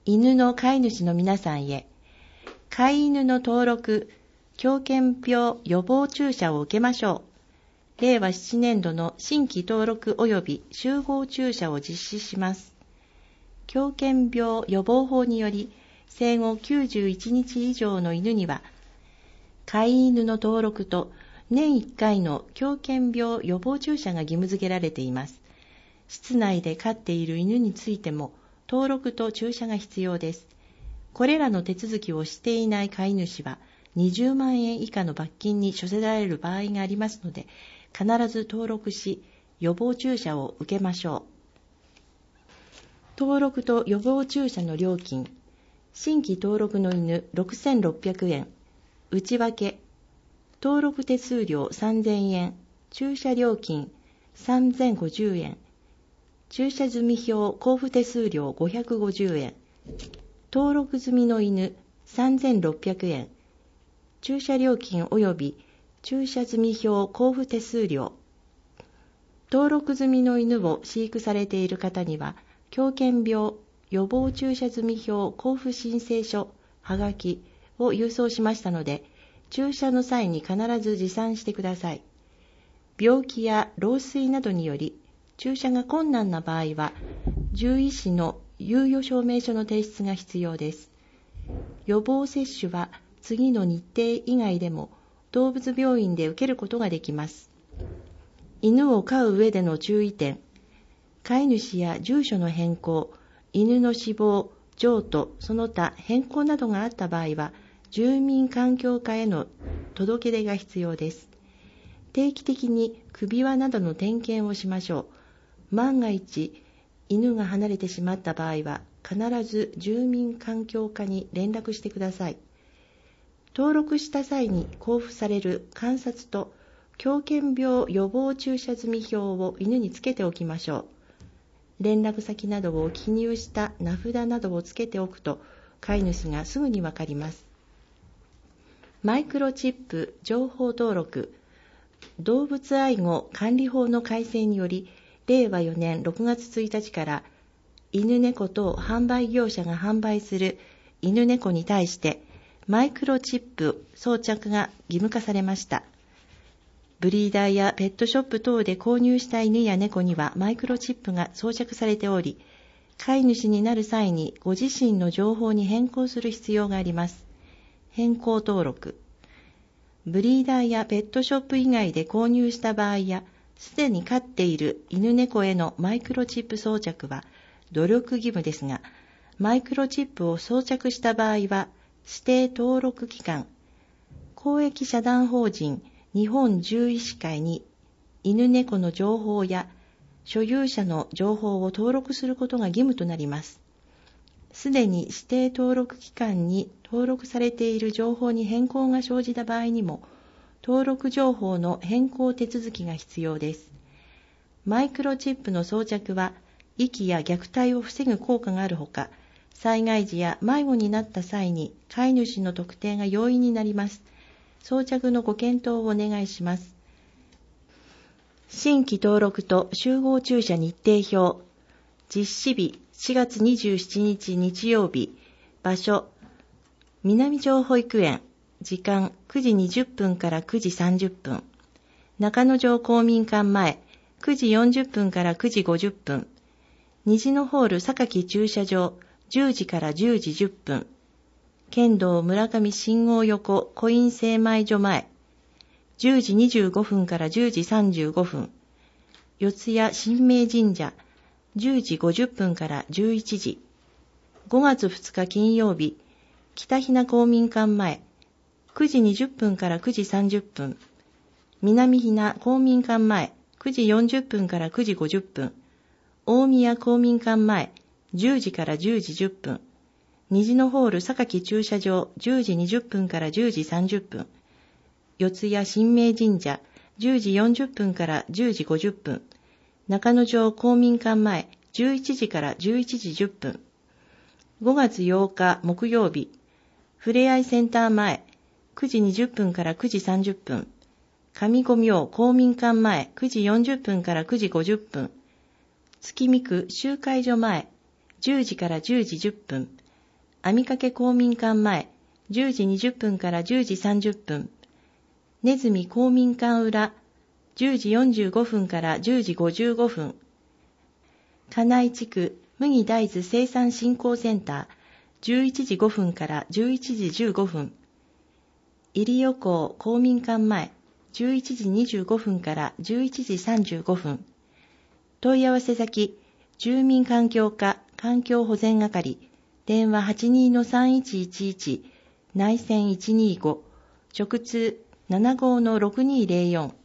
犬の飼い主の皆さんへ、飼い犬の登録、狂犬病予防注射を受けましょう。令和7年度の新規登録及び集合注射を実施します。狂犬病予防法により、生後91日以上の犬には、飼い犬の登録と年1回の狂犬病予防注射が義務付けられています。室内で飼っている犬についても、登録と注射が必要です。これらの手続きをしていない飼い主は、20万円以下の罰金に処せられる場合がありますので、必ず登録し、予防注射を受けましょう。登録と予防注射の料金、新規登録の犬6600円、内訳、登録手数料3000円、注射料金3050円、注射済表交付手数料550円、登録済みの犬3600円、注射料金及び注射済表交付手数料。登録済みの犬を飼育されている方には、狂犬病予防注射済表交付申請書はがきを郵送しましたので、注射の際に必ず持参してください。病気や老衰などにより、注射が困難な場合は、獣医師の猶予証明書の提出が必要です。予防接種は次の日程以外でも動物病院で受けることができます。犬を飼う上での注意点、飼い主や住所の変更、犬の死亡、譲渡、その他変更などがあった場合は、住民環境課への届け出が必要です。定期的に首輪などの点検をしましょう。万が一、犬が離れてしまった場合は、必ず住民環境課に連絡してください。登録した際に交付される観察と狂犬病予防注射済表を犬につけておきましょう。連絡先などを記入した名札などをつけておくと、飼い主がすぐにわかります。マイクロチップ情報登録、動物愛護管理法の改正により、令和4年6月1日から犬猫等販売業者が販売する犬猫に対してマイクロチップ装着が義務化されました。ブリーダーやペットショップ等で購入した犬や猫にはマイクロチップが装着されており、飼い主になる際にご自身の情報に変更する必要があります。変更登録。ブリーダーやペットショップ以外で購入した場合や、すでに飼っている犬猫へのマイクロチップ装着は努力義務ですが、マイクロチップを装着した場合は、指定登録機関、公益社団法人日本獣医師会に犬猫の情報や所有者の情報を登録することが義務となります。すでに指定登録機関に登録されている情報に変更が生じた場合にも、登録情報の変更手続きが必要です。マイクロチップの装着は、遺棄や虐待を防ぐ効果があるほか、災害時や迷子になった際に飼い主の特定が容易になります。装着のご検討をお願いします。新規登録と集合注射日程表。実施日4月27日日曜日。場所、南城保育園。時間9時20分から9時30分。中野城公民館前、9時40分から9時50分。虹のホール榊駐車場、10時から10時10分。県道村上信号横コイン精米所前、10時25分から10時35分。四谷神明神社、10時50分から11時。5月2日金曜日、北ひな公民館前、9時20分から9時30分。南ひな公民館前、9時40分から9時50分。大宮公民館前、10時から10時10分。虹のホール榊駐車場、10時20分から10時30分。四谷神明神社、10時40分から10時50分。中野城公民館前、11時から11時10分。5月8日木曜日、ふれあいセンター前、9時20分から9時30分。上五明公民館前、9時40分から9時50分。月見区集会所前、10時から10時10分。 網掛公民館前、10時20分から10時30分。ねずみ公民館裏、10時45分から10時55分。金井地区麦大豆生産振興センター、11時5分から11時15分。入予港公民館前、11時25分から11時35分。問い合わせ先、住民環境課環境保全係、電話 82-3111、内線125、直通75-6204。